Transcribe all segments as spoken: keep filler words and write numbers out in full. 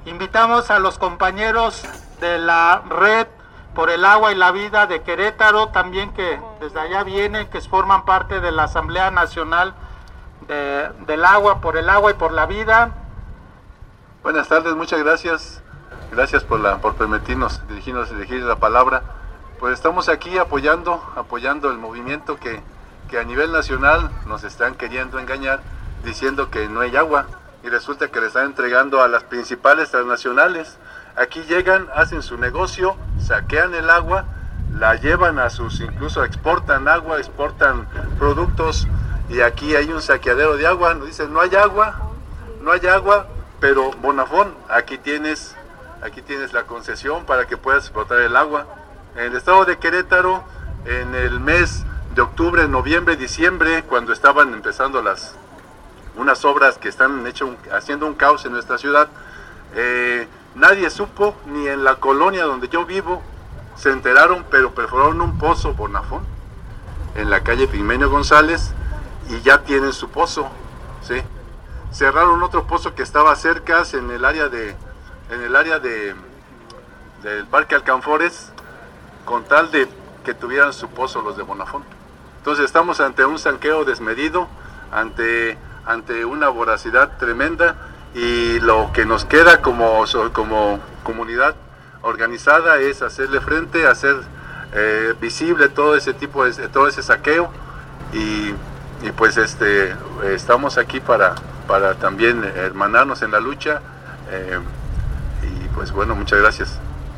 Invitamos a los compañeros de la Red por el Agua y la Vida de Querétaro, también que desde allá vienen, que forman parte de la Asamblea Nacional de, del Agua, por el Agua y por la Vida. Buenas tardes, muchas gracias. Gracias por, la, por permitirnos dirigirnos, dirigir la palabra. Pues estamos aquí apoyando, apoyando el movimiento que, que a nivel nacional nos están queriendo engañar, diciendo que no hay agua, y resulta que le están entregando a las principales transnacionales. Aquí llegan, hacen su negocio, saquean el agua, la llevan a sus, incluso exportan agua, exportan productos, y aquí hay un saqueadero de agua. Nos dicen, no hay agua, no hay agua, pero Bonafón, aquí tienes, aquí tienes la concesión para que puedas explotar el agua. En el estado de Querétaro, en el mes de octubre, noviembre, diciembre, cuando estaban empezando las unas obras que están hecho un, haciendo un caos en nuestra ciudad, eh, nadie supo, ni en la colonia donde yo vivo se enteraron, pero perforaron un pozo Bonafón en la calle Pigmenio González y ya tienen su pozo, ¿sí? Cerraron otro pozo que estaba cerca en el área de en el área de del Parque Alcanfores, con tal de que tuvieran su pozo los de Bonafón. Entonces estamos ante un saqueo desmedido, ante ante una voracidad tremenda, y lo que nos queda como, como comunidad organizada es hacerle frente, hacer eh, visible todo ese tipo de, todo ese saqueo, y, y pues este estamos aquí para, para también hermanarnos en la lucha, eh, y pues bueno, muchas gracias.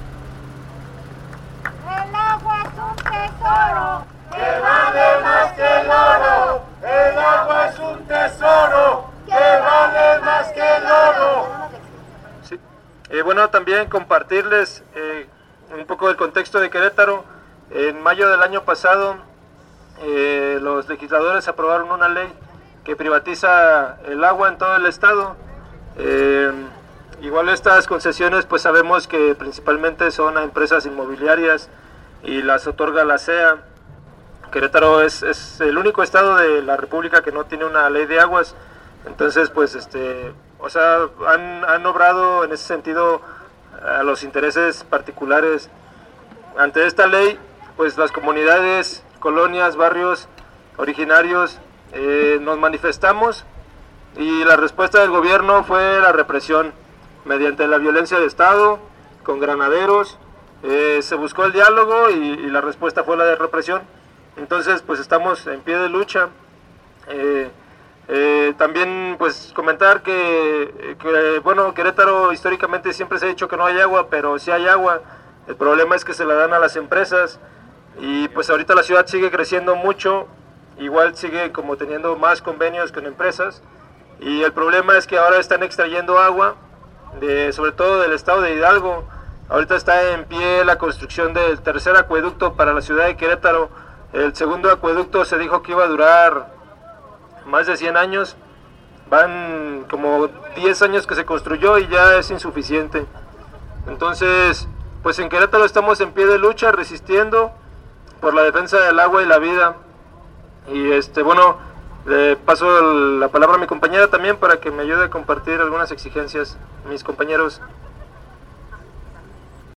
El agua es un tesoro que vale más que el oro. El agua es un tesoro que vale más que el oro. Sí. Eh, bueno, también compartirles eh, un poco del contexto de Querétaro. En mayo del año pasado, eh, los legisladores aprobaron una ley que privatiza el agua en todo el estado. Eh, igual estas concesiones, pues sabemos que principalmente son a empresas inmobiliarias y las otorga la C E A. Querétaro es, es el único estado de la República que no tiene una ley de aguas, entonces pues este, o sea, han, han obrado en ese sentido a los intereses particulares. Ante esta ley, pues las comunidades, colonias, barrios originarios eh, nos manifestamos, y la respuesta del gobierno fue la represión mediante la violencia de Estado, con granaderos. Eh, se buscó el diálogo y, y la respuesta fue la de represión. Entonces pues estamos en pie de lucha. Eh, eh, también pues comentar que, que bueno, Querétaro históricamente siempre se ha dicho que no hay agua, pero sí hay agua. El problema es que se la dan a las empresas, y pues ahorita la ciudad sigue creciendo mucho, igual sigue como teniendo más convenios con empresas, y el problema es que ahora están extrayendo agua, de, sobre todo del estado de Hidalgo. Ahorita está en pie la construcción del tercer acueducto para la ciudad de Querétaro. El segundo acueducto se dijo que iba a durar más de cien años, van como diez años que se construyó y ya es insuficiente. Entonces, pues en Querétaro estamos en pie de lucha, resistiendo por la defensa del agua y la vida. Y este, bueno, le paso la palabra a mi compañera también para que me ayude a compartir algunas exigencias, mis compañeros.